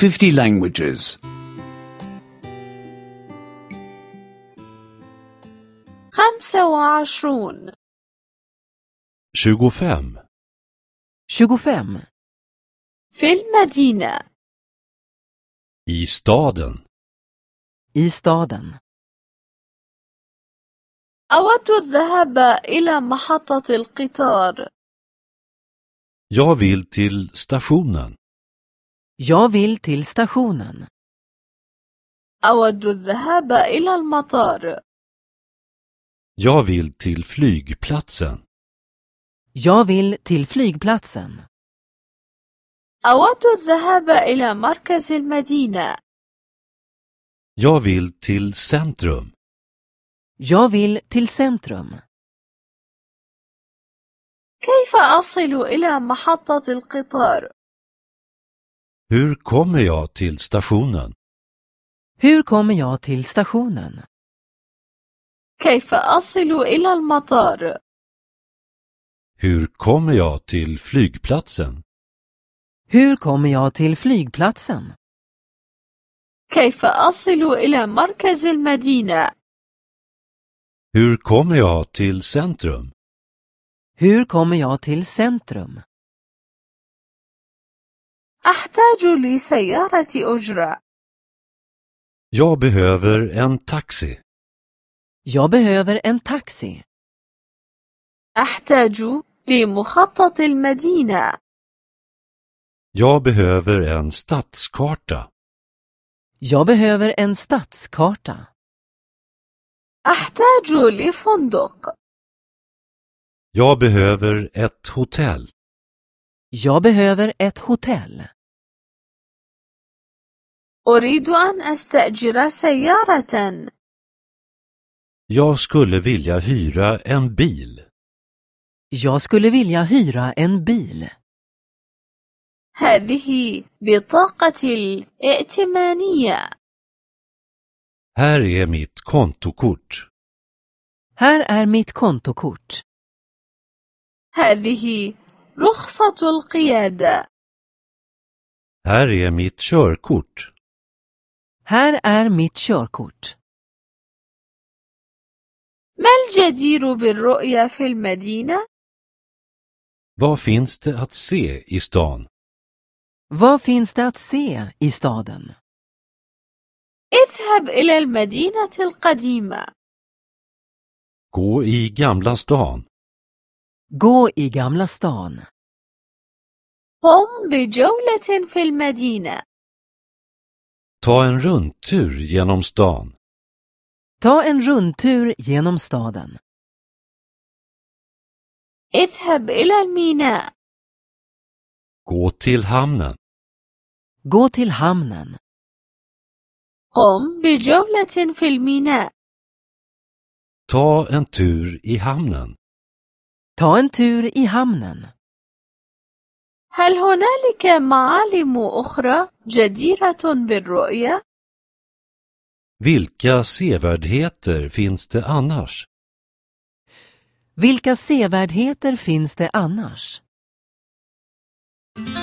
50 languages. 25 25. 25. في المدينة I staden. I staden. أود الذهاب إلى محطة القطار. Jag vill till stationen. Jag vill till stationen. أود الذهاب إلى المطار. Jag vill till flygplatsen. Jag vill till flygplatsen. أود الذهاب إلى مركز المدينة. Jag vill till centrum. Jag vill till centrum. كيف أصل إلى محطة القطار؟ Hur kommer jag till stationen? Hur kommer jag till stationen? كيف أصل إلى المطار؟ Hur kommer jag till flygplatsen? Hur kommer jag till flygplatsen? كيف أصل إلى مركز المدينة؟ Hur kommer jag till centrum? Hur kommer jag till centrum? أحتاج لسيارة أجرة. Jag behöver en taxi. Jag behöver en taxi. أحتاج لمخطط المدينة. Jag behöver en stadskarta. Jag behöver en stadskarta. أحتاج لفندق. Jag behöver ett hotell. Jag behöver ett hotell. أريد أن أستأجر سيارة. Jag skulle vilja hyra en bil. Jag skulle vilja hyra en bil. هذه بطاقة الائتمانية. Här är mitt kontokort. Här är mitt kontokort. هذه رخصة القيادة. Här är mitt körkort. Här är mitt körkort. ما الجدير بالرؤية في المدينة؟ Vad finns det att se i stan? Vad finns det att se i staden? اذهب إلى المدينة القديمة. Gå i Gamla stan. Gå i Gamla stan. قم بجولة في المدينة. Ta en rundtur genom stan. Ta en rundtur genom staden. اذهب إلى الميناء. Gå till hamnen. Gå till hamnen. قم بجولة في الميناء. Ta en tur i hamnen. Ta en tur i hamnen. هل هنالك معالم أخرى جديرة بالرؤية؟ Vilka sevärdheter finns det annars? Vilka sevärdheter finns det annars?